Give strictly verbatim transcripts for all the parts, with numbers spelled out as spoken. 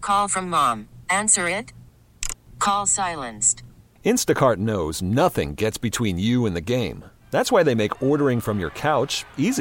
Call from mom. Answer it. Call silenced. Instacart knows nothing gets between you and the game. That's why they make ordering from your couch easy.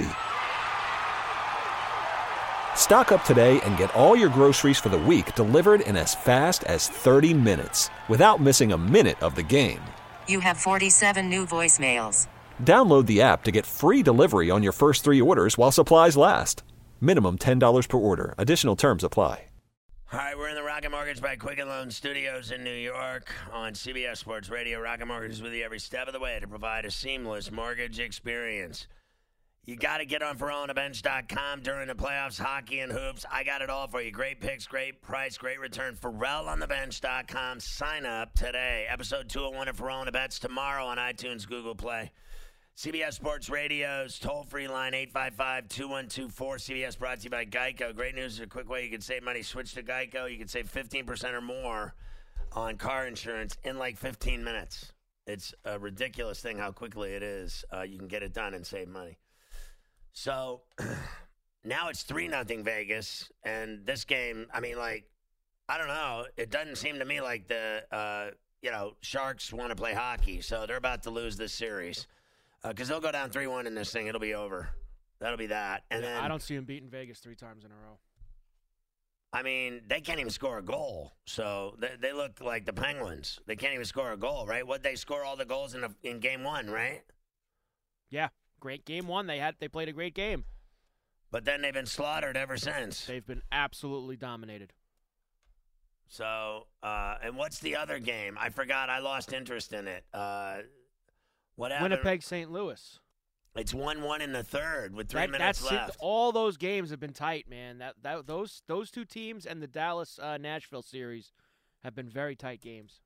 Stock up today and get all your groceries for the week delivered in as fast as thirty minutes without missing a minute of the game. You have forty-seven new voicemails. Download the app to get free delivery on your first three orders while supplies last. Minimum ten dollars per order. Additional terms apply. All right, we're in the Rocket Mortgage by Quicken Loan Studios in New York on C B S Sports Radio. Rocket Mortgage is with you every step of the way to provide a seamless mortgage experience. You got to get on Ferrall on the bench dot com during the playoffs, hockey, and hoops. I got it all for you. Great picks, great price, great return. Ferrall on the bench dot com. Sign up today. Episode two oh one of Ferrall on the Bets tomorrow on iTunes, Google Play. C B S Sports Radio's toll-free line, eight five five, two one two, four C B S, brought to you by Geico. Great news is a quick way you can save money. Switch to Geico. You can save fifteen percent or more on car insurance in like fifteen minutes. It's a ridiculous thing how quickly it is. Uh, you can get it done and save money. So now it's three nothing Vegas, and this game, I mean, like, I don't know. It doesn't seem to me like the, uh, you know, Sharks want to play hockey, so they're about to lose this series. Because uh, they'll go down three one in this thing. It'll be over. That'll be that. And yeah, then I don't see them beating Vegas three times in a row. I mean, they can't even score a goal. So they, they look like the Penguins. They can't even score a goal, right? What they score all the goals in a, in game one, right? Yeah, great game one. They had they played a great game. But then they've been slaughtered ever since. They've been absolutely dominated. So, uh, and what's the other game? I forgot. I lost interest in it. Uh What happened? Winnipeg, Saint Louis. It's one one in the third with three that, minutes that's left. It. All those games have been tight, man. That that those those two teams and the Dallas uh, Nashville series have been very tight games.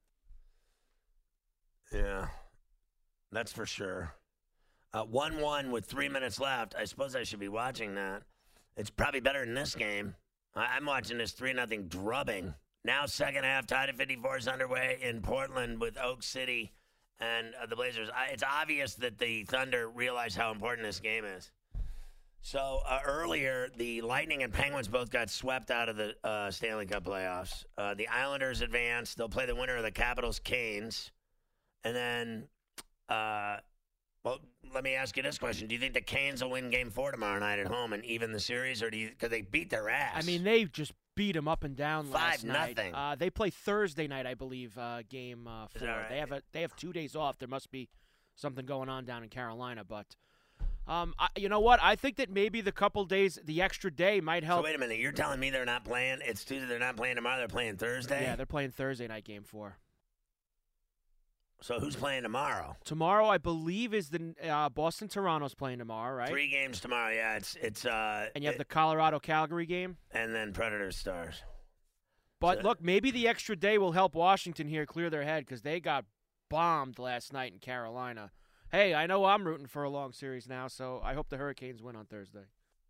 Yeah, that's for sure. Uh, one one with three minutes left. I suppose I should be watching that. It's probably better than this game. I, I'm watching this three nothing drubbing. Now second half, tied at fifty-four is underway in Portland with Oak City and uh, the Blazers. I, it's obvious that the Thunder realize how important this game is. So uh, earlier, the Lightning and Penguins both got swept out of the uh, Stanley Cup playoffs. Uh, the Islanders advanced. They'll play the winner of the Capitals-Canes. And then, uh, well, let me ask you this question. Do you think the Canes will win game four tomorrow night at home and even the series? Or do you, because they beat their ass. I mean, they just beat them up and down last Five night. nothing. Uh, they play Thursday night, I believe, uh, game uh, four. Right? They have a, they have two days off. There must be something going on down in Carolina. But, um, I, you know what? I think that maybe the couple days, the extra day might help. So wait a minute. You're telling me they're not playing? It's Tuesday. They're not playing tomorrow. They're playing Thursday? Yeah, they're playing Thursday night game four. So who's playing tomorrow? Tomorrow, I believe, is the uh, Boston Toronto's playing tomorrow, right? Three games tomorrow. Yeah, it's it's. Uh, and you have it, the Colorado Calgary game, and then Predators Stars. But so, look, maybe the extra day will help Washington here clear their head because they got bombed last night in Carolina. Hey, I know I'm rooting for a long series now, so I hope the Hurricanes win on Thursday.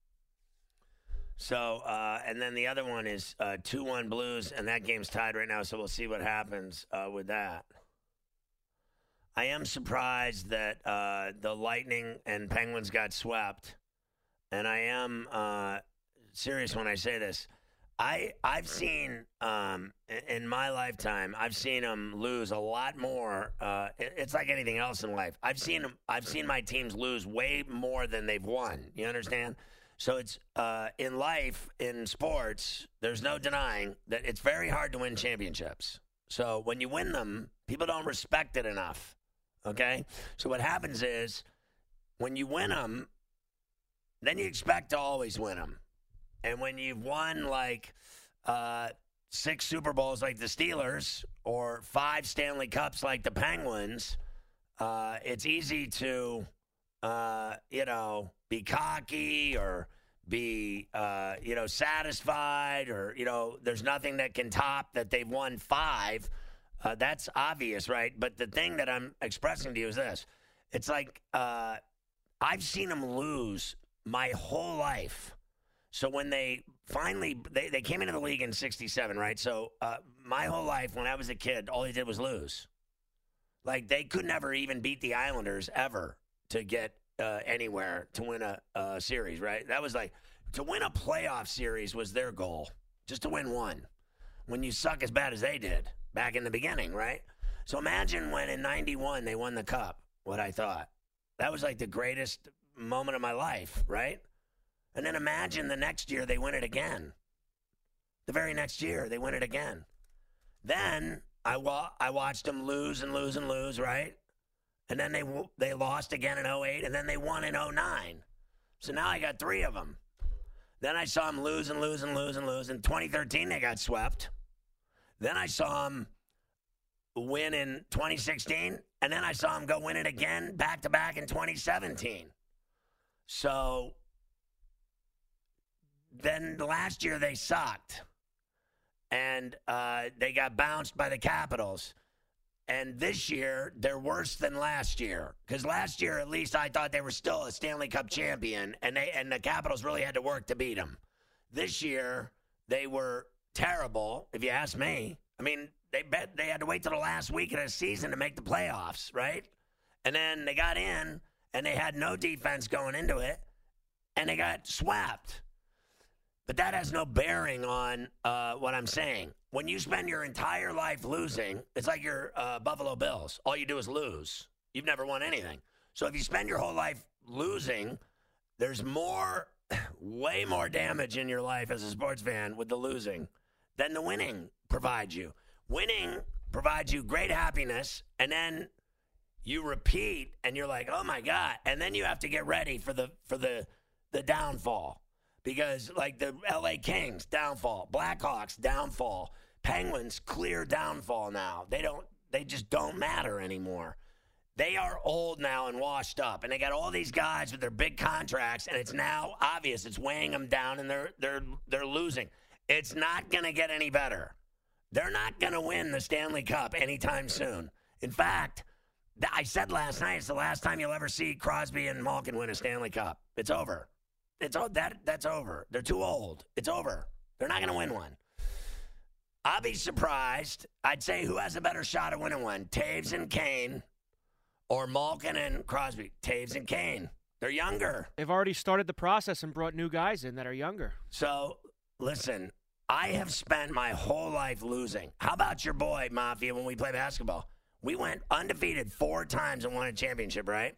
So, uh, and then the other one is uh, two one Blues, and that game's tied right now, so we'll see what happens uh, with that. I am surprised that uh, the Lightning and Penguins got swept, and I am uh, serious when I say this. I, I've seen, um, in my lifetime, I've seen them lose a lot more. Uh, it, it's like anything else in life. I've seen them, I've seen my teams lose way more than they've won. You understand? So it's uh, in life, in sports, there's no denying that it's very hard to win championships. So when you win them, people don't respect it enough. Okay? So what happens is when you win them, then you expect to always win them. And when you've won like uh, six Super Bowls like the Steelers or five Stanley Cups like the Penguins, uh, it's easy to, uh, you know, be cocky or be, uh, you know, satisfied or, you know, there's nothing that can top that they've won five. Uh, that's obvious, right? But the thing that I'm expressing to you is this. It's like uh, I've seen them lose my whole life. So when they finally, they, they came into the league in sixty-seven, right? So uh, my whole life when I was a kid, all they did was lose. Like they could never even beat the Islanders ever to get uh, anywhere to win a, a series, right? That was like, to win a playoff series was their goal, just to win one. when you suck as bad as they did back in the beginning, right? So imagine when in ninety-one they won the Cup, what I thought. That was like the greatest moment of my life, right? And then imagine the next year they win it again. The very next year they win it again. Then I, wa- I watched them lose and lose and lose, right? And then they they lost again in oh eight, and then they won in oh nine. So now I got three of them. Then I saw them lose and lose and lose and lose. In twenty thirteen, they got swept. Then I saw them win in twenty sixteen, and then I saw them go win it again back-to-back in twenty seventeen. So then last year they sucked, and uh, they got bounced by the Capitals. And this year, they're worse than last year. Because last year, at least, I thought they were still a Stanley Cup champion, and they and the Capitals really had to work to beat them. This year, they were terrible, if you ask me. I mean, they bet they had to wait till the last week of the season to make the playoffs, right? And then they got in, and they had no defense going into it, and they got swept. But that has no bearing on uh, what I'm saying. When you spend your entire life losing, it's like your uh, Buffalo Bills. All you do is lose. You've never won anything. So if you spend your whole life losing, there's more, way more damage in your life as a sports fan with the losing than the winning provides you. Winning provides you great happiness, and then you repeat, and you're like, oh, my God. And then you have to get ready for the for the the downfall. Because, like, the L A Kings, downfall. Blackhawks, downfall. Penguins, clear downfall now. They don't. They just don't matter anymore. They are old now and washed up. And they got all these guys with their big contracts, and it's now obvious. It's weighing them down, and they're, they're, they're losing. It's not going to get any better. They're not going to win the Stanley Cup anytime soon. In fact, I said last night, it's the last time you'll ever see Crosby and Malkin win a Stanley Cup. It's over. It's oh, that that's over. They're too old. It's over. They're not going to win one. I'll be surprised. I'd say who has a better shot at winning one? Taves and Kane, or Malkin and Crosby? Taves and Kane. They're younger. They've already started the process and brought new guys in that are younger. So listen, I have spent my whole life losing. How about your boy Mafia when we play basketball? We went undefeated four times and won a championship, right?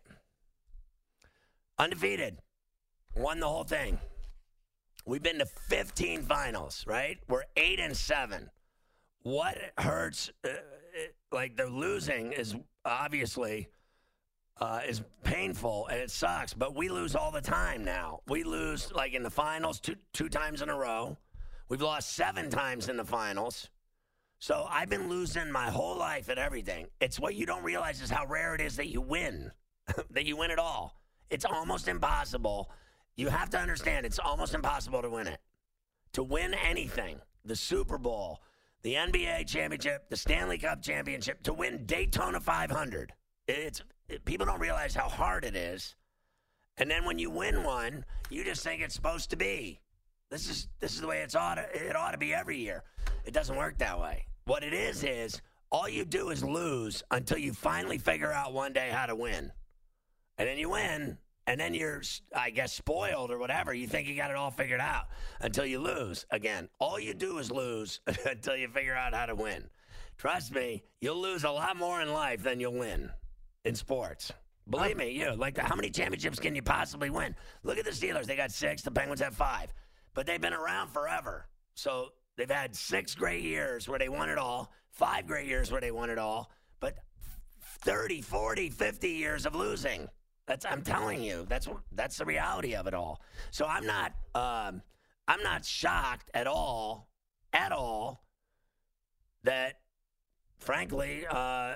Undefeated. Won the whole thing. We've been to fifteen finals, right? We're eight and seven. What hurts, uh, it, like the losing is obviously uh, is painful and it sucks, but we lose all the time now. We lose like in the finals two two times in a row. We've lost seven times in the finals. So I've been losing my whole life at everything. It's what you don't realize is how rare it is that you win, that you win it all. It's almost impossible. You have to understand it's almost impossible to win it. To win anything, the Super Bowl, the N B A championship, the Stanley Cup championship, to win Daytona five hundred. It's it, people don't realize how hard it is. And then when you win one, you just think it's supposed to be. This is this is the way it's ought to, it ought to be every year. It doesn't work that way. What it is is all you do is lose until you finally figure out one day how to win. And then you win. And then you're, I guess, spoiled or whatever. You think you got it all figured out until you lose again. All you do is lose until you figure out how to win. Trust me, you'll lose a lot more in life than you'll win in sports. Believe me, you. Like, how many championships can you possibly win? Look at the Steelers. They got six. The Penguins have five. But they've been around forever. So they've had six great years where they won it all, five great years where they won it all, but thirty, forty, fifty years of losing. That's I'm telling you. That's that's the reality of it all. So I'm not um, I'm not shocked at all, at all, that frankly uh,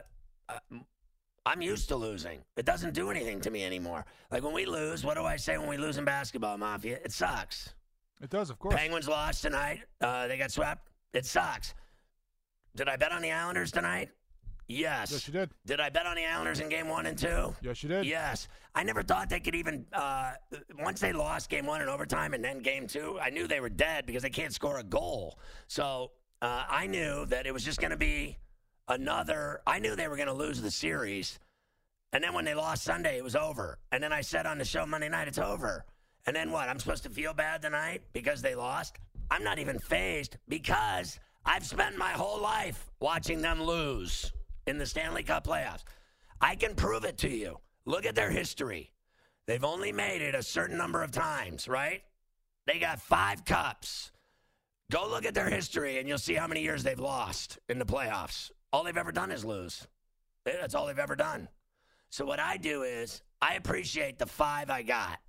I'm used to losing. It doesn't do anything to me anymore. Like when we lose, what do I say when we lose in basketball, Mafia? It sucks. It does, of course. Penguins lost tonight. Uh, they got swept. It sucks. Did I bet on the Islanders tonight? Yes. Yes, you did. Did I bet on the Islanders in game one and two? Yes, you did. Yes. I never thought they could even, uh, once they lost game one in overtime and then game two, I knew they were dead because they can't score a goal. So uh, I knew that it was just going to be another, I knew they were going to lose the series. And then when they lost Sunday, it was over. And then I said on the show Monday night, it's over. And then what? I'm supposed to feel bad tonight because they lost? I'm not even fazed because I've spent my whole life watching them lose in the Stanley Cup playoffs. I can prove it to you. Look at their history. They've only made it a certain number of times, right? They got five cups. Go look at their history, and you'll see how many years they've lost in the playoffs. All they've ever done is lose. That's all they've ever done. So what I do is I appreciate the five I got.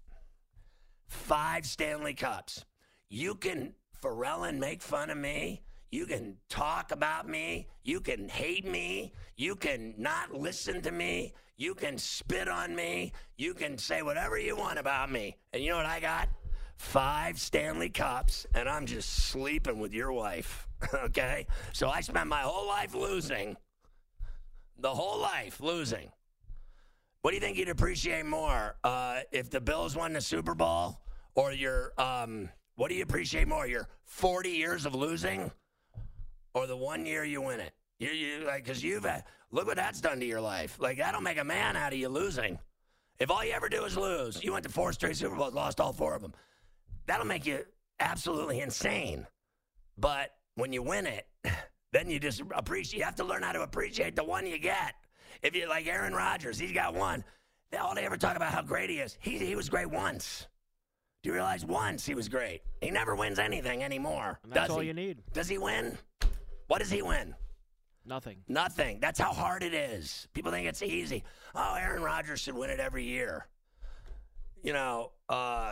Five Stanley Cups. You can, Pharrell, make fun of me. You can talk about me. You can hate me. You can not listen to me. You can spit on me. You can say whatever you want about me. And you know what I got? Five Stanley Cups, and I'm just sleeping with your wife, okay? So I spent my whole life losing, the whole life losing. What do you think you'd appreciate more, uh, if the Bills won the Super Bowl or your, um, what do you appreciate more, your forty years of losing or the one year you win it? You, you like, because you've, uh, look what that's done to your life. Like, that'll make a man out of you losing. If all you ever do is lose, you went to four straight Super Bowls, lost all four of them. That'll make you absolutely insane. But when you win it, then you just appreciate. You have to learn how to appreciate the one you get. If you're like Aaron Rodgers, he's got one. All they ever talk about how great he is. He, he was great once. Do you realize once he was great? He never wins anything anymore. And that's does all he? you need. Does he win? What does he win? Nothing. Nothing. That's how hard it is. People think it's easy. Oh, Aaron Rodgers should win it every year. You know, uh,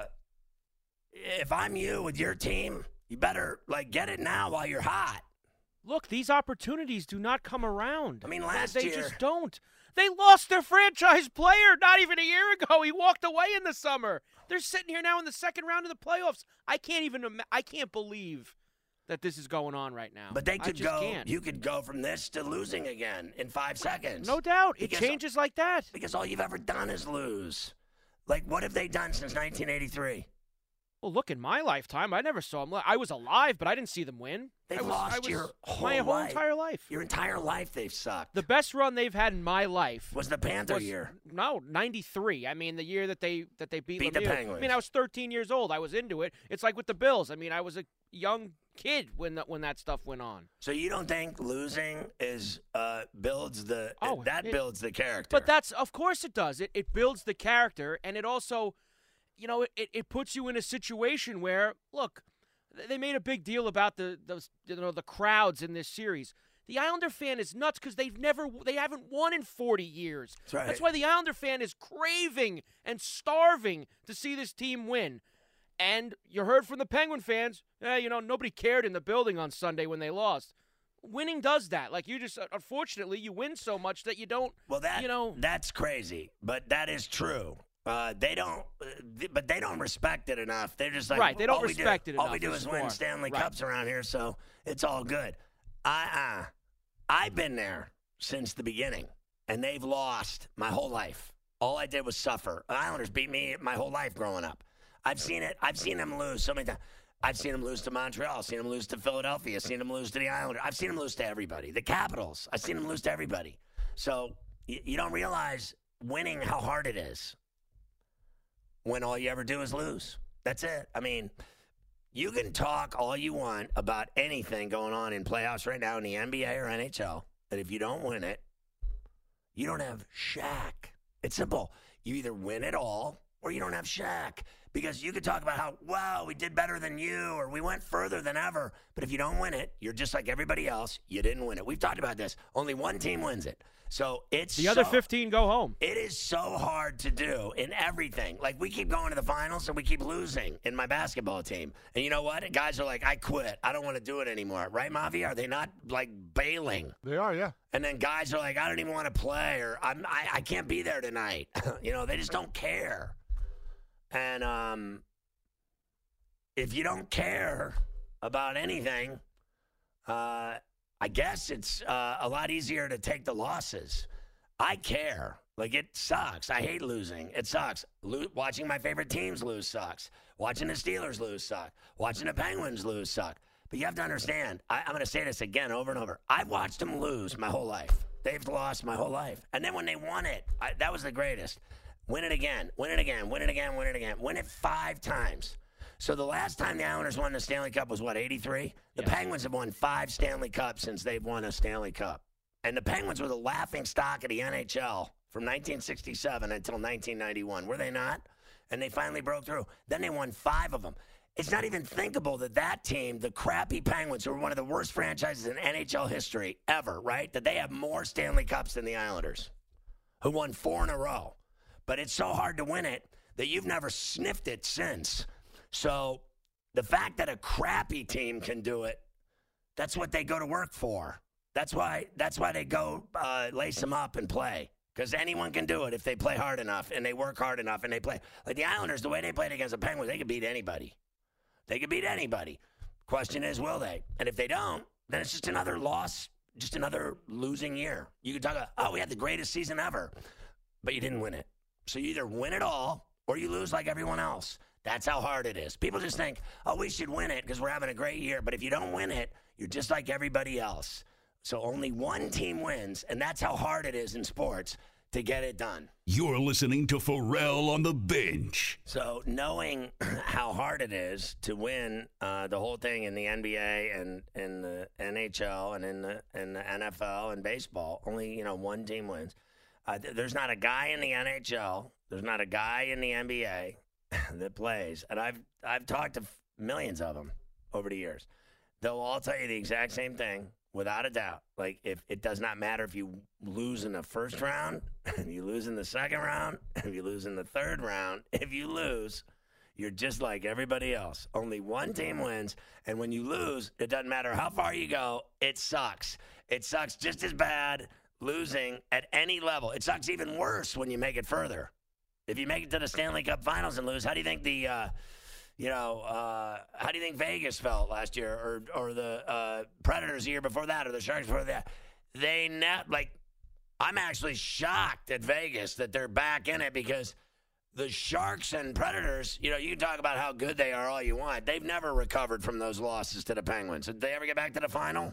if I'm you with your team, you better, like, get it now while you're hot. Look, these opportunities do not come around. I mean, last they year. They just don't. They lost their franchise player not even a year ago. He walked away in the summer. They're sitting here now in the second round of the playoffs. I can't even – I can't believe that this is going on right now. But they could I just go can't. You could go from this to losing again in five seconds. No doubt. It Because- changes like that. Because all you've ever done is lose. Like, what have they done since nineteen eighty-three? Well, look, in my lifetime, I never saw them. I was alive, but I didn't see them win. They've I was, lost I was, your whole my whole life. entire life. Your entire life they've sucked. The best run they've had in my life was the Panther was, year. No, ninety-three. I mean, the year that they that they beat, Beat the Lemieux. Penguins. I mean, I was thirteen years old. I was into it. It's like with the Bills. I mean, I was a young kid when that when that stuff went on. So you don't think losing is uh, builds the Oh, that it- builds the character? But that's of course it does. It it builds the character, and it also, you know, it, it puts you in a situation where, look, they made a big deal about the those you know the crowds in this series. The Islander fan is nuts because they've never they haven't won in forty years. That's right. That's why the Islander fan is craving and starving to see this team win. And you heard from the Penguin fans, eh, you know, nobody cared in the building on Sunday when they lost. Winning does that. Like, you just, unfortunately, you win so much that you don't, well, that you know. that's crazy, but that is true. Uh, they don't, uh, th- but they don't respect it enough. They're just like, Right, they don't all we respect do, it All enough we do is is win more. Stanley Right. Cups around here, so it's all good. Uh-uh. I've been there since the beginning, and they've lost my whole life. All I did was suffer. Islanders beat me my whole life growing up. I've seen it. I've seen them lose so many times. I've seen them lose to Montreal. I've seen them lose to Philadelphia. I've seen them lose to the Islanders. I've seen them lose to everybody. The Capitals. I've seen them lose to everybody. So y- you don't realize winning how hard it is when all you ever do is lose. That's it. I mean, you can talk all you want about anything going on in playoffs right now in the N B A or N H L, and if you don't win it, you don't have Shaq. It's simple. You either win it all or you don't have Shaq. Because you could talk about how, wow, we did better than you, or we went further than ever. But if you don't win it, you're just like everybody else. You didn't win it. We've talked about this. Only one team wins it. So it's The other so- fifteen go home. It is so hard to do in everything. Like, we keep going to the finals and we keep losing in my basketball team. And you know what? Guys are like, I quit. I don't want to do it anymore. Right, Mavi? Are they not, like, bailing? They are, yeah. And then guys are like, I don't even want to play, or I'm, I, I can't be there tonight. You know, they just don't care. And um, if you don't care about anything, uh, I guess it's uh, a lot easier to take the losses. I care. Like, it sucks. I hate losing. It sucks. Lo- watching my favorite teams lose sucks. Watching the Steelers lose sucks. Watching the Penguins lose suck. But you have to understand, I, I'm going to say this again over and over. I've watched them lose my whole life. They've lost my whole life. And then when they won it, I, that was the greatest. Win it again. Win it again. Win it again. Win it again. Win it five times. So the last time the Islanders won the Stanley Cup was, what, eighty-three? The Yeah. Penguins have won five Stanley Cups since they've won a Stanley Cup. And the Penguins were the laughing stock of the N H L from nineteen sixty-seven until nineteen ninety-one. Were they not? And they finally broke through. Then they won five of them. It's not even thinkable that that team, the crappy Penguins, who were one of the worst franchises in N H L history ever, right, that they have more Stanley Cups than the Islanders, who won four in a row. But it's so hard to win it that you've never sniffed it since. So the fact that a crappy team can do it, that's what they go to work for. That's why That's why they go uh, lace them up and play. Because anyone can do it if they play hard enough and they work hard enough and they play. Like the Islanders, the way they played against the Penguins, they could beat anybody. They could beat anybody. Question is, will they? And if they don't, then it's just another loss, just another losing year. You could talk about, oh, we had the greatest season ever, but you didn't win it. So you either win it all or you lose like everyone else. That's how hard it is. People just think, oh, we should win it because we're having a great year. But if you don't win it, you're just like everybody else. So only one team wins, and that's how hard it is in sports to get it done. You're listening to Pharrell on the Bench. So knowing how hard it is to win uh, the whole thing in the N B A and in the N H L and in the in the N F L and baseball, only you know one team wins. Uh, th- there's not a guy in the N H L, there's not a guy in the N B A that plays, and I've I've talked to f- millions of them over the years. They'll all tell you the exact same thing. Without a doubt. Like, if it does not matter if you lose in the first round, if you lose in the second round, if you lose in the third round, if you lose, you're just like everybody else. Only one team wins, and when you lose, it doesn't matter how far you go, it sucks. It sucks just as bad losing at any level. It sucks even worse when you make it further. If you make it to the Stanley Cup Finals and lose, how do you think the... Uh, You know, uh, how do you think Vegas felt last year, or or the uh, Predators the year before that, or the Sharks before that? They net like, I'm actually shocked at Vegas that they're back in it, because the Sharks and Predators, you know, you can talk about how good they are all you want. They've never recovered from those losses to the Penguins. Did they ever get back to the final?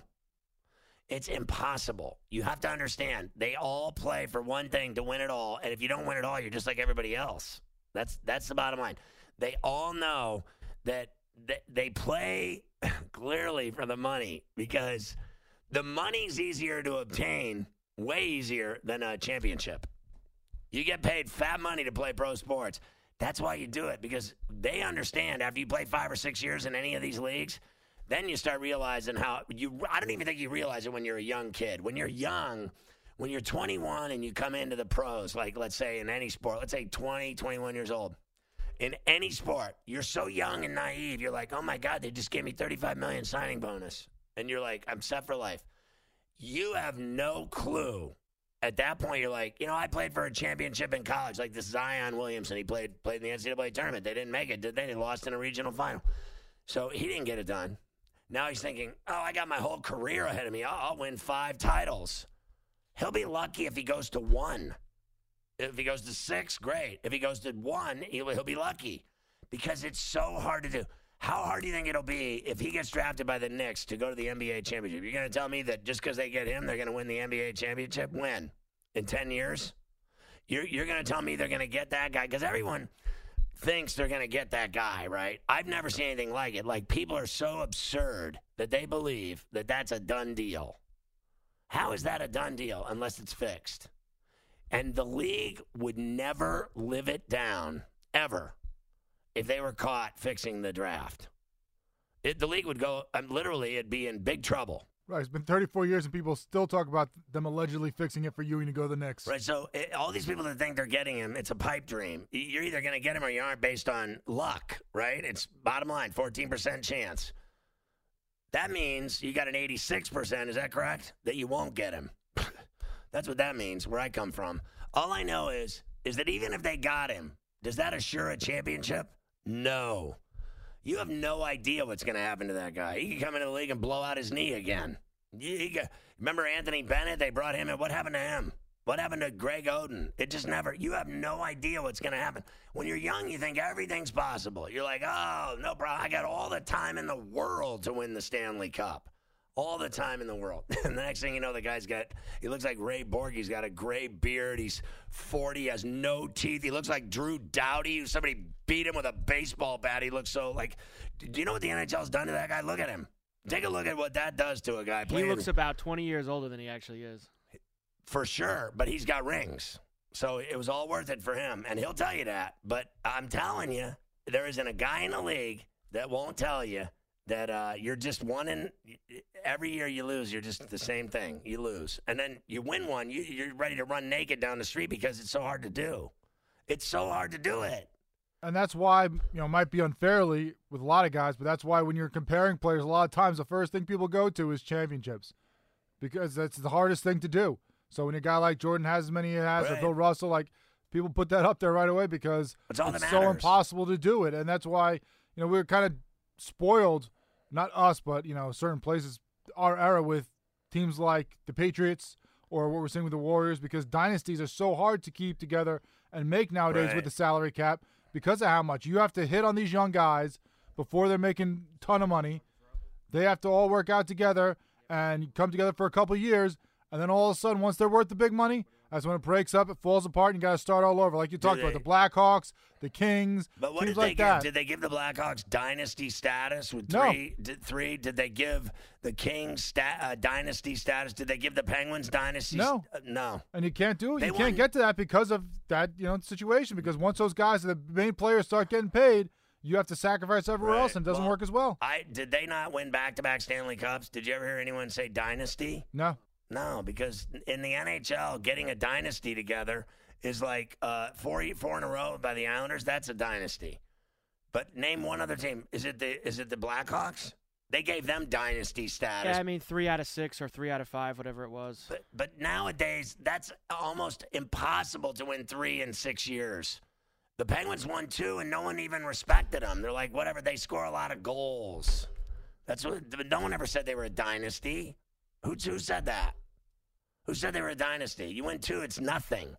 It's impossible. You have to understand, they all play for one thing, to win it all, and if you don't win it all, you're just like everybody else. That's that's the bottom line. They all know that they play clearly for the money, because the money's easier to obtain, way easier than a championship. You get paid fat money to play pro sports. That's why you do it, because they understand after you play five or six years in any of these leagues, then you start realizing how you – I don't even think you realize it when you're a young kid. When you're young, when you're twenty-one and you come into the pros, like let's say in any sport, let's say twenty, twenty-one years old. In any sport, you're so young and naive. You're like, oh, my God, they just gave me thirty-five million dollars signing bonus. And you're like, I'm set for life. You have no clue. At that point, you're like, you know, I played for a championship in college, like this Zion Williamson. He played played in the N C double A tournament. They didn't make it, did they? They lost in a regional final. So he didn't get it done. Now he's thinking, oh, I got my whole career ahead of me. I'll, I'll win five titles. He'll be lucky if he goes to one. If he goes to six, great. If he goes to one, he'll, he'll be lucky, because it's so hard to do. How hard do you think it'll be if he gets drafted by the Knicks to go to the N B A championship? You're going to tell me that just because they get him, they're going to win the N B A championship? When? In ten years? You're, you're going to tell me they're going to get that guy? Because everyone thinks they're going to get that guy, right? I've never seen anything like it. Like, people are so absurd that they believe that that's a done deal. How is that a done deal unless it's fixed? And the league would never live it down, ever, if they were caught fixing the draft. It, the league would go, um, literally, it'd be in big trouble. Right, it's been thirty-four years and people still talk about them allegedly fixing it for Ewing to go to the Knicks. Right, so it, all these people that think they're getting him, it's a pipe dream. You're either going to get him or you aren't, based on luck, right? It's bottom line, fourteen percent chance. That means you got an eighty-six percent, is that correct? That you won't get him. That's what that means, where I come from. All I know is, is that even if they got him, does that assure a championship? No. You have no idea what's going to happen to that guy. He could come into the league and blow out his knee again. He, he could, remember Anthony Bennett? They brought him in. What happened to him? What happened to Greg Oden? It just never, you have no idea what's going to happen. When you're young, you think everything's possible. You're like, oh, no problem. I got all the time in the world to win the Stanley Cup. all the time in the world. And the next thing you know, the guy's got, he looks like Ray Borg. He's got a gray beard. He's forty, has no teeth. He looks like Drew Doughty. Somebody beat him with a baseball bat. He looks so like, do you know what the N H L's done to that guy? Look at him. Take a look at what that does to a guy. He playing. looks about twenty years older than he actually is. For sure, but he's got rings. So it was all worth it for him, and he'll tell you that. But I'm telling you, there isn't a guy in the league that won't tell you that uh, you're just one in every year you lose. You're just the same thing. You lose, and then you win one. You, you're ready to run naked down the street because it's so hard to do. It's so hard to do it. And that's why, you know, it might be unfairly with a lot of guys, but that's why when you're comparing players, a lot of times the first thing people go to is championships because that's the hardest thing to do. So when a guy like Jordan has as many he has, right. or Bill Russell, like people put that up there right away because it's, all it's so impossible to do it. And that's why, you know, we were kind of spoiled, not us, but, you know, certain places, our era with teams like the Patriots or what we're seeing with the Warriors because dynasties are so hard to keep together and make nowadays right. with the salary cap. Because of how much you have to hit on these young guys before they're making a ton of money. They have to all work out together and come together for a couple of years. And then all of a sudden, once they're worth the big money, that's when it breaks up, it falls apart, and you got to start all over. Like you talked they, about, the Blackhawks, the Kings, but what teams did they like give? that. Did they give the Blackhawks dynasty status with No. three? Did, three? Did they give the Kings sta- uh, dynasty status? Did they give the Penguins dynasty? No. St- uh, no. And you can't do it. They you won. can't get to that because of that, you know, situation. Because once those guys, the main players, start getting paid, you have to sacrifice everywhere Right. else, and it doesn't Well, work as well. I did they not win back-to-back Stanley Cups? Did you ever hear anyone say dynasty? No. No, because in the N H L, getting a dynasty together is like uh, four four in a row by the Islanders. That's a dynasty. But name one other team. Is it the is it the Blackhawks? They gave them dynasty status. Yeah, I mean three out of six or three out of five, whatever it was. But but nowadays, that's almost impossible to win three in six years. The Penguins won two, and no one even respected them. They're like, whatever. They score a lot of goals. That's what. No one ever said they were a dynasty. Who who said that? Who said they were a dynasty? You win two, it's nothing.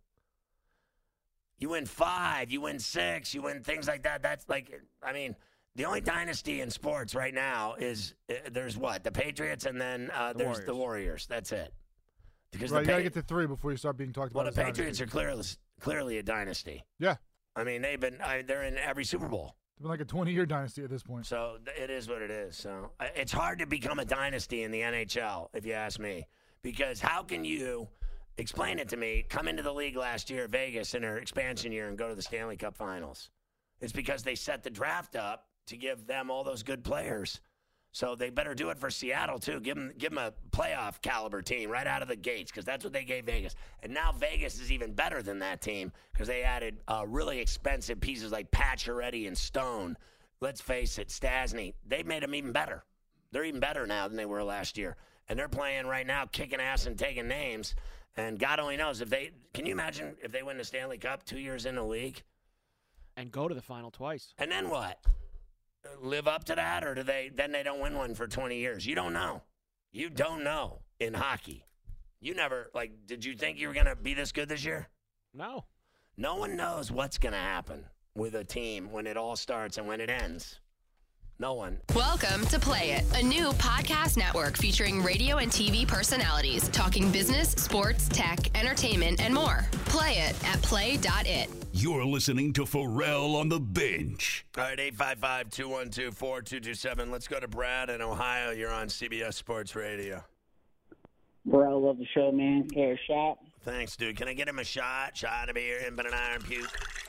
You win five, you win six, you win things like that. That's like, I mean, the only dynasty in sports right now is uh, there's what? The Patriots and then uh, The there's Warriors. the Warriors. That's it. Because Right, the you got to Pa- get to three before you start being talked well, about. the as Patriots dynasty. are clearly, clearly a dynasty. Yeah. I mean, they've been, I, they're in every Super Bowl. It's been like a twenty-year dynasty at this point. So th- it is what it is. So uh, it's hard to become a dynasty in the N H L, if you ask me. Because how can you, explain it to me, come into the league last year, Vegas, in their expansion year and go to the Stanley Cup Finals? It's because they set the draft up to give them all those good players. So they better do it for Seattle, too. Give them, give them a playoff caliber team right out of the gates because that's what they gave Vegas. And now Vegas is even better than that team because they added uh, really expensive pieces like Pacioretty and Stone. Let's face it, Stasny. They made them even better. They're even better now than they were last year. And they're playing right now, kicking ass and taking names. And God only knows if they – can you imagine if they win the Stanley Cup two years in the league? And go to the final twice. And then what? Live up to that, or do they? Then they don't win one for twenty years. You don't know. You don't know in hockey. You never like. Did you think you were going to be this good this year? No. No one knows what's going to happen with a team when it all starts and when it ends. No one. Welcome to Play It, a new podcast network featuring radio and T V personalities talking business, sports, tech, entertainment, and more. Play it at play dot it. You're listening to Pharrell on the Bench. All right, eight five five, two one two, four two two seven. Let's go to Brad in Ohio. You're on C B S Sports Radio. Bro, I love the show, man. Care a shot? Thanks, dude. Can I get him a shot? Shot of beer, him but an iron puke.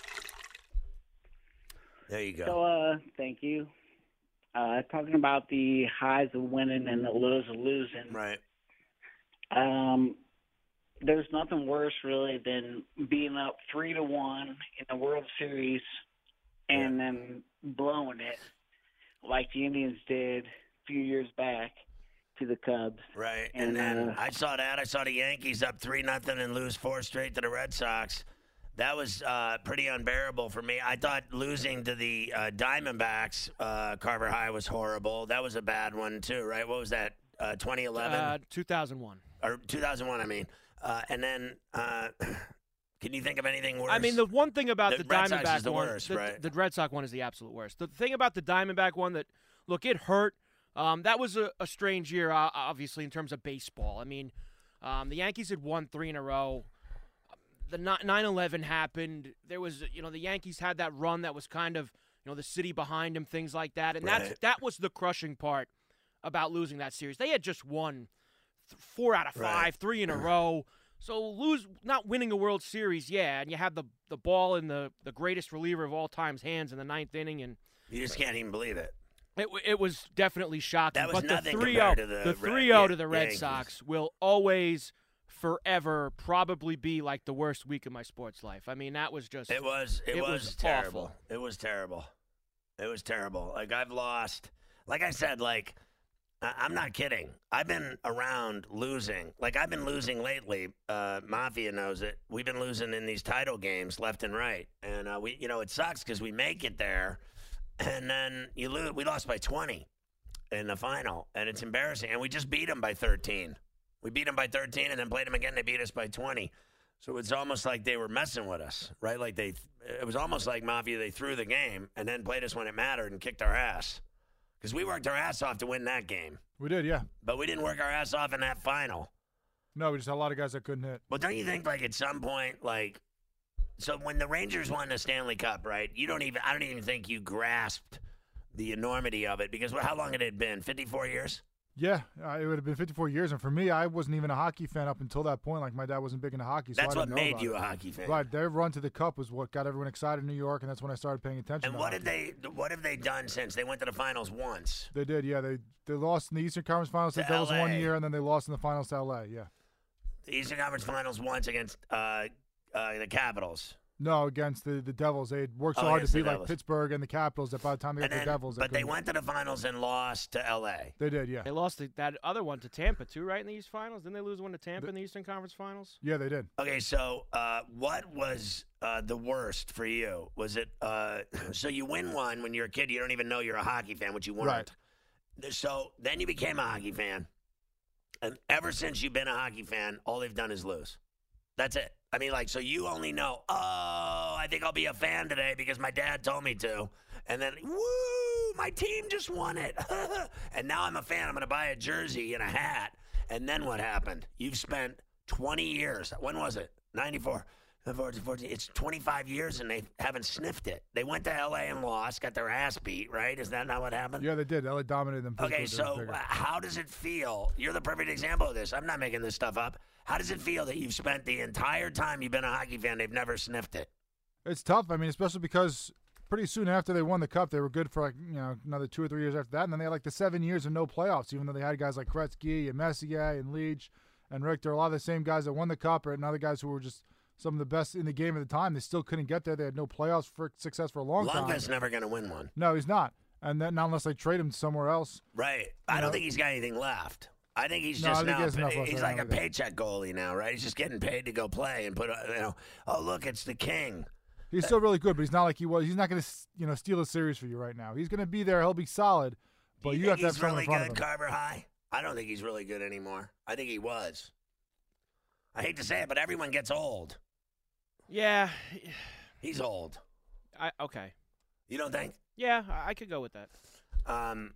There you go. So, uh, thank you. Uh, talking about the highs of winning and the lows of losing. Right. Um, there's nothing worse, really, than being up three to one in the World Series and Yeah. then blowing it like the Indians did a few years back to the Cubs. Right, and, And, then uh, I saw that. I saw the Yankees up three nothing and lose four straight to the Red Sox. That was uh, pretty unbearable for me. I thought losing to the uh, Diamondbacks, uh, Carver High, was horrible. That was a bad one too, right? What was that? Uh, twenty eleven Uh, two thousand one. or two thousand one? I mean, uh, and then uh, can you think of anything worse? I mean, the one thing about The the, Red Sox Diamondback is the one, worst, the, right? the Red Sox one is the absolute worst. The thing about the Diamondback one that, look, it hurt Um, that was a, a strange year, uh, obviously, in terms of baseball. I mean, um, the Yankees had won three in a row. The nine eleven happened. There was, you know, the Yankees had that run that was kind of, you know, the city behind them, things like that. And Right. that's that was the crushing part about losing that series. They had just won th- four out of five, Right. three in a row. So lose, not winning a World Series, yeah, and you have the the ball in the, the greatest reliever of all time's hands in the ninth inning, and You just can't even believe it. it w- it was definitely shocking. That was but the nothing three oh, compared to the the Red- three oh yeah, to the Red Yankees. Sox will always, forever, probably be like the worst week of my sports life. I mean, that was just It was. It, It was, was terrible. awful. It was terrible. It was terrible. Like I've lost. Like I said, like I- I'm not kidding. I've been around losing. Like I've been losing lately. Uh, Mafia knows it. We've been losing in these title games left and right, and uh, we, you know, it sucks because we make it there, and then you lose. We lost by twenty in the final, and it's embarrassing. And we just beat them by thirteen. We beat them by thirteen, and then played them again. They beat us by twenty. So it's almost like they were messing with us, right? Like they, it was almost like Mafia. They threw the game and then played us when it mattered and kicked our ass. Because we worked our ass off to win that game, We did, yeah. but we didn't work our ass off in that final. No, we just had a lot of guys that couldn't hit. Well, don't you think, like, at some point, like, so when the Rangers won the Stanley Cup, right, you don't even, I don't even think you grasped the enormity of it because how long had it been? fifty-four years? Yeah, uh, it would have been fifty-four years, and for me, I wasn't even a hockey fan up until that point. Like my dad wasn't big into hockey, so That's I what didn't know made about you it. a hockey fan. Right, their run to the Cup was what got everyone excited in New York, and that's when I started paying attention. And to what hockey. did they, what have they done since? They went to the finals once. They did, yeah. They they lost in the Eastern Conference Finals to To the Devils L A. one year, and then they lost in the finals to L A. Yeah. The Eastern Conference Finals once against uh, uh, the Capitals. No, against the, the Devils. They had worked so Oh, hard to against the beat like Devils. Pittsburgh and the Capitals that by the time they got And to then, the Devils, but they couldn't- went to the finals and lost to L A. They did, yeah. they lost the, that other one to Tampa too, right in the East Finals. Didn't they lose one to Tampa in the Eastern Conference Finals? Yeah, they did. Okay, so uh, what was uh, the worst for you? Was it uh, so you win one when you're a kid, you don't even know you're a hockey fan, which you weren't. Right. So then you became a hockey fan, and ever since you've been a hockey fan, all they've done is lose. That's it. I mean, like, so you only know, oh, I think I'll be a fan today because my dad told me to. And then, woo, my team just won it. And now I'm a fan. I'm going to buy a jersey and a hat. And then what happened? You've spent twenty years. When was it? ninety-four. fourteen, it's twenty-five years and they haven't sniffed it. They went to L A and lost, got their ass beat, right? Is that not what happened? Yeah, they did. L A dominated them. Okay, Pittsburgh was so bigger. uh, how does it feel? You're the perfect example of this. I'm not making this stuff up. How does it feel that you've spent the entire time you've been a hockey fan, they've never sniffed it? It's tough. I mean, especially because pretty soon after they won the Cup, they were good for like you know another two or three years after that, and then they had like the seven years of no playoffs, even though they had guys like Gretzky and Messier and Leach and Richter, a lot of the same guys that won the Cup, and other guys who were just some of the best in the game at the time. They still couldn't get there. They had no playoffs for success for a long time. Lundqvist's never going to win one. No, he's not. And then not unless they trade him somewhere else. Right. I You don't know? think he's got anything left. I think he's No, just I think he now, has enough left he's right like now, a I think. paycheck goalie now, right? He's just getting paid to go play and put, a, you know, oh, look, it's the king. He's still really good, but he's not like he was. He's not going to you know steal a series for you right now. He's going to be there. He'll be solid, but Do you, you, have think to have he's someone really in front good, of him. Carver High? I don't think he's really good anymore. I think he was. I hate to say it, but everyone gets old. Yeah, He's old. I, okay. You don't think? Yeah, I, I could go with that. Um,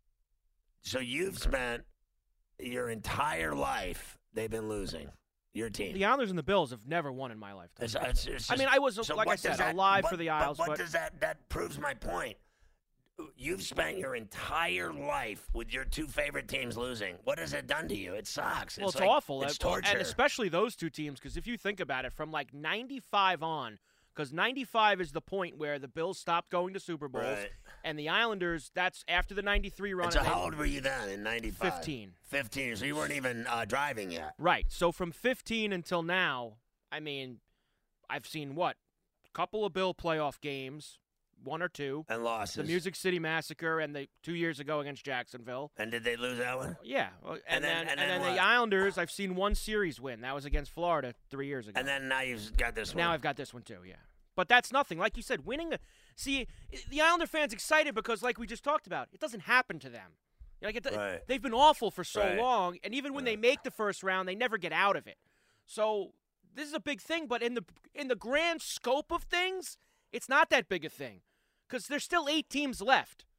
so you've spent your entire life, they've been losing, your team. The Islanders and the Bills have never won in my lifetime. It's- it's- it's I mean, just- I was, so like I what said, does that- alive what- for the Isles, But what but does that, that proves my point. You've spent your entire life with your two favorite teams losing. What has it done to you? It sucks. well, it's like- awful. It's Uh, well, torture. And especially those two teams, because if you think about it, from like ninety-five on, because ninety-five is the point where the Bills stopped going to Super Bowls, Right. and the Islanders, that's after the ninety-three run. And so and they- how old were you then in ninety-five? fifteen. fifteen, so you weren't even uh, driving yet. Right. So from fifteen until now, I mean, I've seen what? A couple of Bill playoff games, one or two. And losses. The Music City Massacre and the two years ago against Jacksonville. And did they lose that one? Yeah. well, And, And then- then, and and then then, the what? Islanders, I've seen one series win. That was against Florida three years ago. And then now you've got this one. Now I've got this one too, yeah. But that's nothing. Like you said, winning a see the Islander fans excited because like we just talked about, it doesn't happen to them. Like it, Right. they've been awful for so Right. long, and even when they make the first round, they never get out of it. So this is a big thing, but in the in the grand scope of things, it's not that big a thing because there's still eight teams left.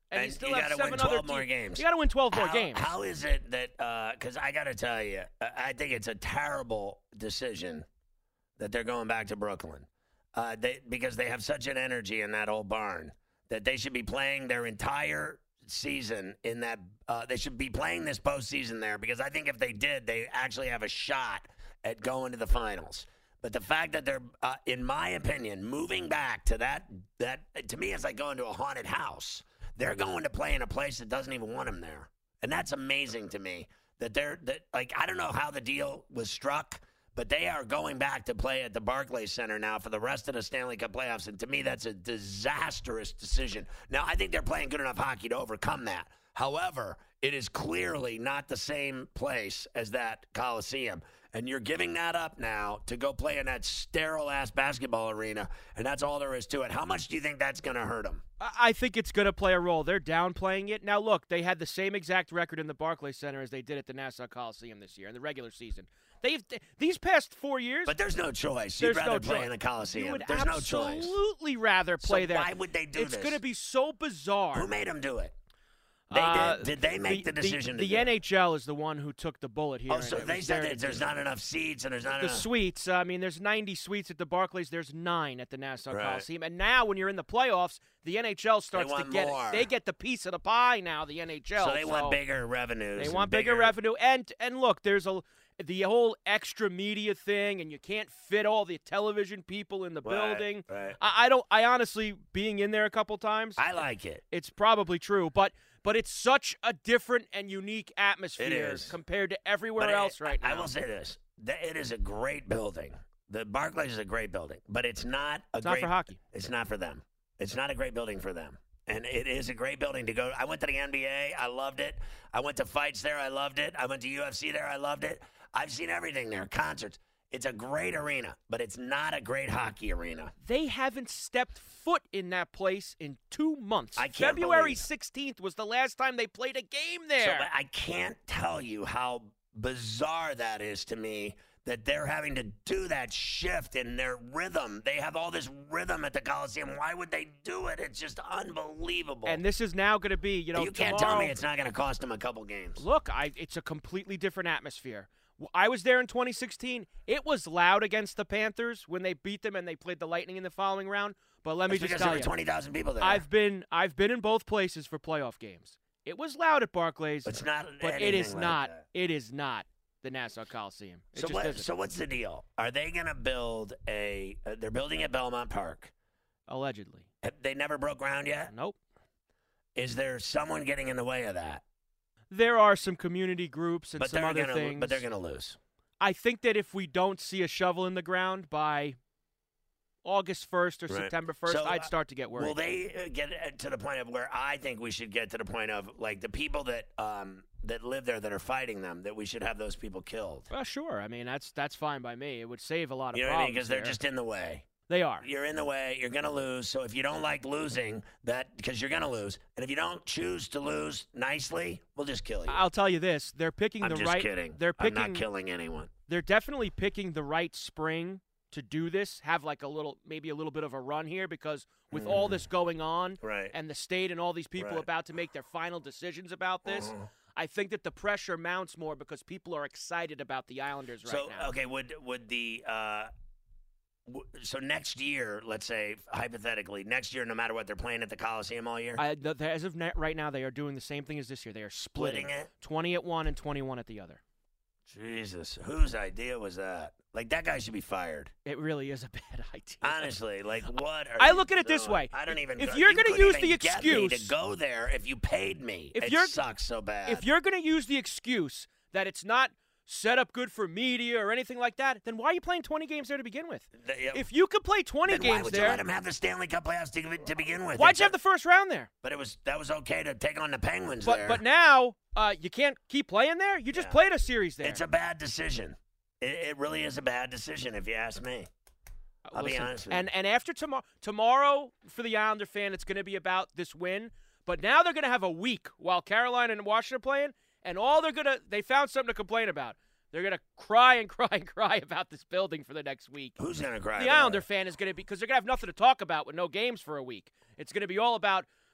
And, And you still you have gotta seven win twelve other more te- games. You got to win twelve more How- games. How is it that? Because I got to tell you, I think it's a terrible decision that they're going back to Brooklyn. Uh, they because they have such an energy in that old barn that they should be playing their entire season in that. Uh, they should be playing this postseason there because I think if they did, they actually have a shot at going to the finals. But the fact that they're, uh, in my opinion, moving back to that that to me it's like going to a haunted house. They're going to play in a place that doesn't even want them there, and that's amazing to me. That they're that like I don't know how the deal was struck. But they are going back to play at the Barclays Center now for the rest of the Stanley Cup playoffs. And to me, that's a disastrous decision. Now, I think they're playing good enough hockey to overcome that. However, it is clearly not the same place as that Coliseum. And you're giving that up now to go play in that sterile-ass basketball arena. And that's all there is to it. How much do you think that's going to hurt them? I think it's going to play a role. They're downplaying it. Now, look, they had the same exact record in the Barclays Center as they did at the Nassau Coliseum this year in the regular season. They've these past four years. But there's no choice. You'd there's rather no play choice. in the Coliseum. You would There's no choice. absolutely rather play so there. Why would they do it's this? It's going to be so bizarre. Who made them do it? They uh, did. Did they make the, the decision? The, to the do N H L it? is the one who took the bullet here. Oh, so they said their, that there's not enough seats and there's not the enough. suites. I mean, there's ninety suites at the Barclays. There's nine at the Nassau Right. Coliseum. And now, when you're in the playoffs, the N H L starts They to want get more. it. They get the piece of the pie now. The N H L. So they want bigger revenues. They and want bigger, revenue. And and look, there's a the whole extra media thing, and you can't fit all the television people in the Right, building. right. I, I don't. I honestly, being in there a couple times, I like it. it's probably true, but but it's such a different and unique atmosphere is. compared to everywhere But it- else right I now. will say this: that it is a great building. The Barclays is a great building, but it's not a It's not great. for hockey. It's not for them. It's not a great building for them. And it is a great building to go. I went to the N B A. I loved it. I went to fights there. I loved it. I went to U F C there. I loved it. I've seen everything there. Concerts. It's a great arena, but it's not a great hockey arena. They haven't stepped foot in that place in two months. I can't February believe- sixteenth was the last time they played a game So there. but I can't tell you how bizarre that is to me that they're having to do that shift in their rhythm. They have all this rhythm at the Coliseum. Why would they do it? It's just unbelievable. and this is now going to be, you know, you can't tomorrow, tell me it's not going to cost them a couple games. Look, I, it's a completely different atmosphere. W- I was there in twenty sixteen. It was loud against the Panthers when they beat them and they played the Lightning in the following round. But let me That's just because tell there you, were twenty thousand people there. I've been I've been in both places for playoff games. It was loud at Barclays, It's not but it anything is like not. that. It is not the Nassau Coliseum. It So just what? isn't. So what's the deal? Are they going to build a? Uh, they're building at Belmont Park. Allegedly, Have- They never broke ground yet. nope. Is there someone getting in the way of that? There are some community groups and But some they're other gonna. things. But they're going to lose. I think that if we don't see a shovel in the ground by August first or Right. September first, So, I'd uh, start to get worried. Will they uh, get uh, to the point of where I think we should get to the point of like the people that um that live there that are fighting them, that we should have those people killed? Well, sure. I mean, that's that's fine by me. It would save a lot of You know what I problems. mean? Because they're there. just in the way. They are. You're in the way. You're going to lose. So if you don't like losing, that because you're going to lose, and if you don't choose to lose nicely, we'll just kill you. I'll tell you this: they're picking I'm the just right. kidding. They're picking. I'm not killing anyone. They're definitely picking the right spring to do this. Have like a little, maybe a little bit of a run here because with all this going on, Right. and the state and all these people Right. about to make their final decisions about this, Uh-huh. I think that the pressure mounts more because people are excited about the Islanders right So now. okay, would would the uh, w- so next year, let's say hypothetically, next year, no matter what, they're playing at the Coliseum all year, I, the, the- as of net right now, they are doing the same thing as this year. They are splitting, splitting it. twenty at one and twenty-one at the other. Jesus, whose idea was that? Like that guy should be fired. It really is a bad idea. Honestly, like what? Are I you look at it this doing? way. I don't even. If go- you're you gonna couldn't use even the get me excuse- to go there if you paid me, If it you're- sucks so bad. If you're going to use the excuse that it's not set up good for media or anything like that, then why are you playing twenty games there to begin with? The- yeah, If you could play twenty then why games would there, you let him have the Stanley Cup playoffs to, to begin with? why'd It's you have a- the first round there? But it was that was okay to take on the Penguins But there. but now uh, you can't keep playing there. You just Yeah. played a series there. It's a bad decision. It, it really is a bad decision, if you ask me. I'll be Listen, honest with and you. and after tomorrow, tomorrow for the Islander fan, it's going to be about this win. But now they're going to have a week while Carolina and Washington are playing, and all they're going to they found something to complain about. They're going to cry and cry and cry about this building for the next week. Who's gonna cry? The about Islander it? fan is going to be because they're going to have nothing to talk about with no games for a week. It's going to be all about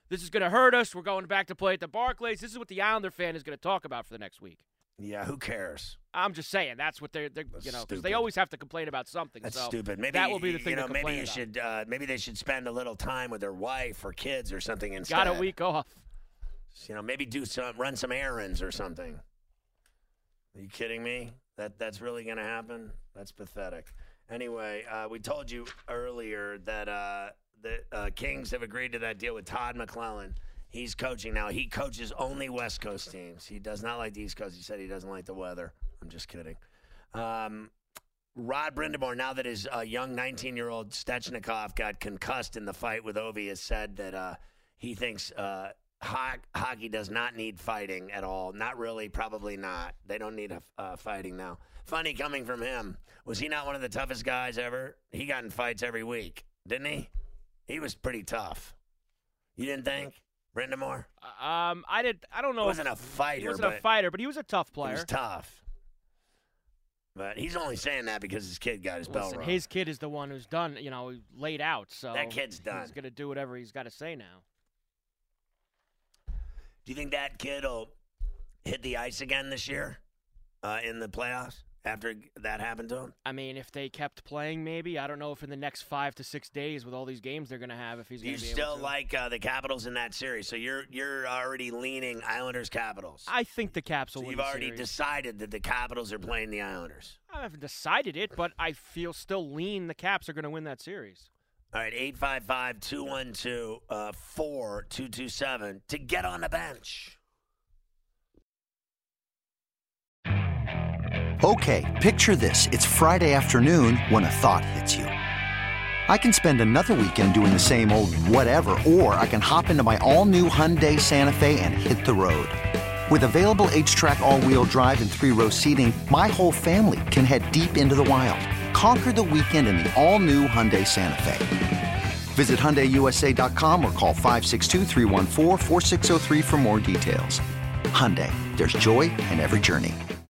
this is going to hurt us. We're going back to play at the Barclays. This is what the Islander fan is going to talk about for the next week. Yeah, who cares? I'm just saying that's what they're, they're That's you know, because stupid. they always have to complain about something. That's so stupid. Maybe that will be the thing you know, to maybe complain you about. should uh, maybe they should spend a little time with their wife or kids or something instead. Got a week off. You know, maybe do some run some errands or something. Are you kidding me? That that's really going to happen? That's pathetic. Anyway, uh, we told you earlier that uh, the uh, Kings have agreed to that deal with Todd McClellan. He's coaching now. He coaches only West Coast teams. He does not like the East Coast. He said he doesn't like the weather. I'm just kidding. Um, Rod Brindamore, now that his uh, young nineteen-year-old Stechnikov got concussed in the fight with Ovi, has said that uh, he thinks uh, ho- hockey does not need fighting at all. Not really, probably not. They don't need a, uh, fighting now. Funny coming from him. Was he not one of the toughest guys ever? He got in fights every week, didn't he? He was pretty tough. You didn't think? Brindamore? Um, I did. I don't know. He wasn't if, a fighter. He wasn't but a fighter, but he was a tough He player. was tough. But he's only saying that because his kid got his bell Listen, rung. his kid is the one who's done, you know, laid out. So That kid's done. He's going to do whatever he's got to say now. Do you think that kid will hit the ice again this year uh, in the playoffs after that happened to him? I mean, if they kept playing, maybe. I don't know if in the next five to six days with all these games they're going to have, if he's Do you going to be still able to. like uh, the Capitals in that series? So you're you're already leaning Islanders Capitals. I think the Caps will So win you've the already series. decided that the Capitals are playing the Islanders. I haven't decided it, but I feel still lean the Caps are going to win that series. All right, eight five five, two one two, four two two seven to get on the bench. Okay, picture this. It's Friday afternoon when a thought hits you. I can spend another weekend doing the same old whatever, or I can hop into my all-new Hyundai Santa Fe and hit the road. With available H-Track all-wheel drive and three-row seating, my whole family can head deep into the wild. Conquer the weekend in the all-new Hyundai Santa Fe. Visit Hyundai U S A dot com or call five six two, three one four, four six zero three for more details. Hyundai, there's joy in every journey.